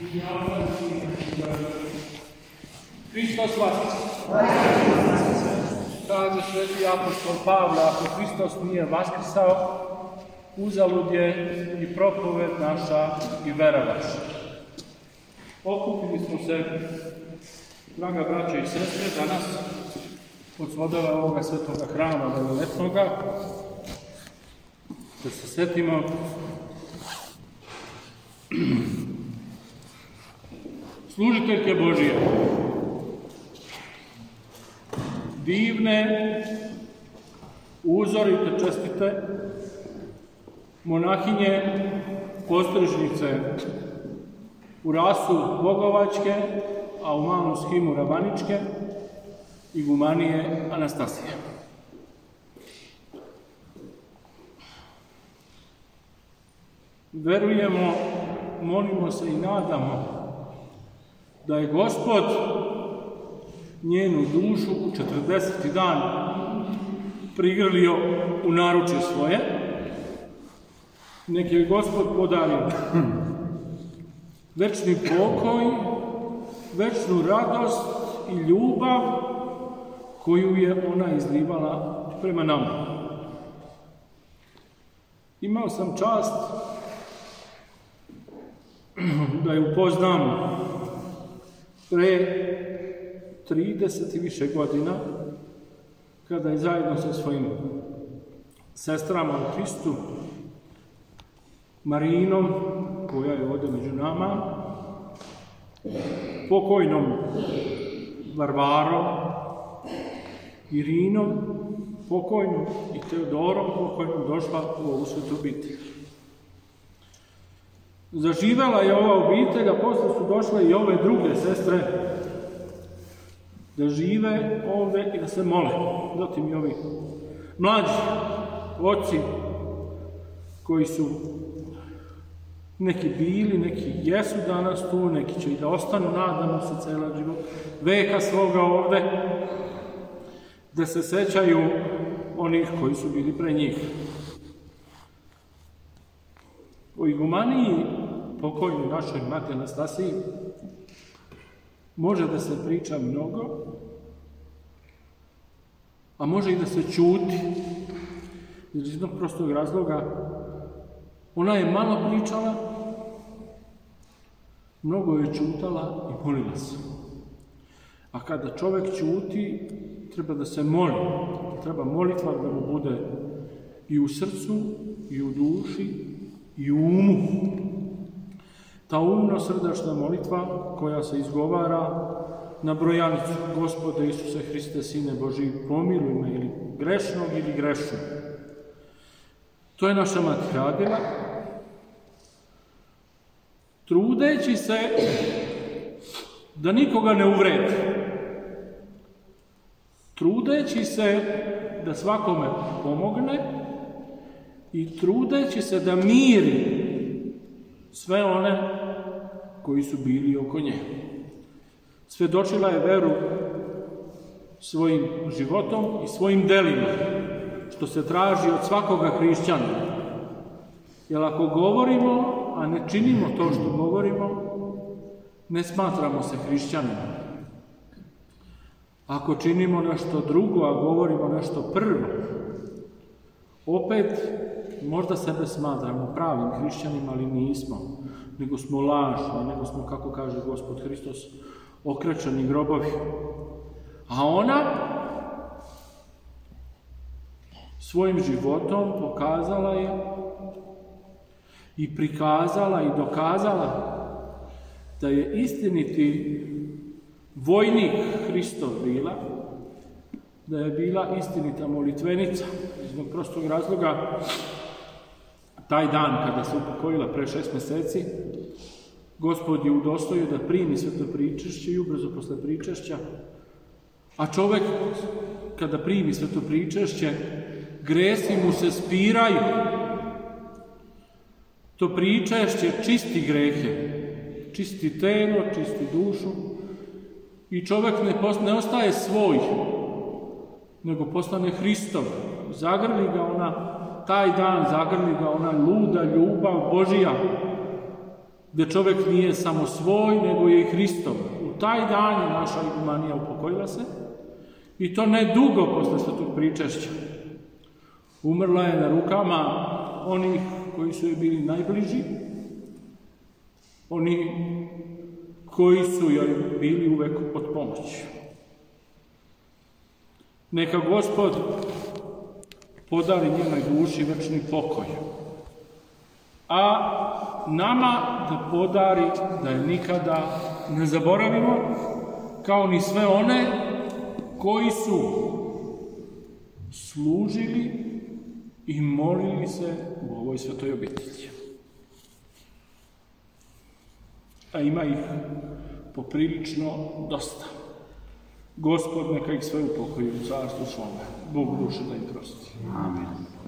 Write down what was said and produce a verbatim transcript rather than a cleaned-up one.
Hristos vaskrsao. Kaže sveti apostol Pavle, ako Hristos nije vaskrsao, uzalud je i propoved naša i vera vaša. Okupili smo se, draga braća i sestre, danas od svodova ovoga svetoga hrama veliletnoga, da se setimo služiteljke Božije, divne, uzorite, čestite monahinje, postrižnice u rasu Bogovačke, a u malom shimu Rabaničke, igumanije Anastasije. Verujemo, molimo se i nadamo da je Gospod njenu dušu u četrdeseti dan prigrlio u naručje svoje. Nek je Gospod podario večni pokoj, večnu radost i ljubav koju je ona izlivala prema nama. Imao sam čast da je upoznam pre trideset i više godina, kada je zajedno sa svojim sestrama u Hristu, Marinom, koja je ovdje među nama, pokojnom Varvarom, Irinom, pokojnom i Teodorom, pokojnom došla u ovu svetu obitelj. Zaživela je ova obitelj, a posle su došle i ove druge sestre da žive ovdje i da se mole. Zatim i ovi mlađi oci koji su neki bili, neki jesu danas tu, neki će i da ostanu, nadamo se, cela život veka svoga ovdje, da se sećaju onih koji su bili pre njih. O igumaniji pokojnoj našoj mati Anastasiji može da se priča mnogo, a može i da se ćuti. Iz jednog prostog razloga, ona je malo pričala, mnogo je ćutala i molila se. A kada čovjek ćuti, treba da se moli. Treba molitva da mu bude i u srcu, i u duši, i u umu. Ta umno-srdačna molitva koja se izgovara na brojanicu: Gospode Isuse Hriste, Sine Božji, pomiluj me, ili grešnog ili grešnog. To je naša mati radila, trudeći se da nikoga ne uvredi, trudeći se da svakome pomogne i trudeći se da miri sve one koji su bili oko nje. Svedočila je veru svojim životom i svojim delima, što se traži od svakoga hrišćanina. Jer ako govorimo, a ne činimo to što govorimo, ne smatramo se hrišćaninom. Ako činimo nešto drugo, a govorimo nešto prvo, opet možda sebe smatramo pravim hrišćanima, ali nismo, nego smo lažni, nego smo, kako kaže Gospod Hristos, okrečeni grobovi. A ona svojim životom pokazala je i prikazala i dokazala da je istiniti vojnik Hristov bila, da je bila istinita molitvenica. Iz jednog prostog razloga, taj dan kada se upokojila pre šest meseci, Gospod je udostojio da primi sveto pričešće i ubrzo posle pričešća, a čovek kada primi sveto pričešće, gresi mu se spiraju. To pričešće čisti grehe, čisti telo, čisti dušu i čovek ne, post, ne ostaje svoj, nego postane Hristov. Zagrli ga ona, taj dan zagrli ga ona luda ljubav Božija gdje čovjek nije samo svoj, nego je i Hristov. U taj dan je naša igumanija upokojila se, i to ne dugo posle svetog pričešća. Umrla je na rukama onih koji su joj bili najbliži, oni koji su joj bili uvek od pomoći. Neka Gospod podari njenoj duši večni pokoj, a nama da podari da je nikada ne zaboravimo, kao ni sve one koji su služili i molili se u ovoj svetoj obitelji. A ima ih poprilično dosta. Gospod neka ih sve upokoji u carstvu svome. Bog duše da im prosti. Amen.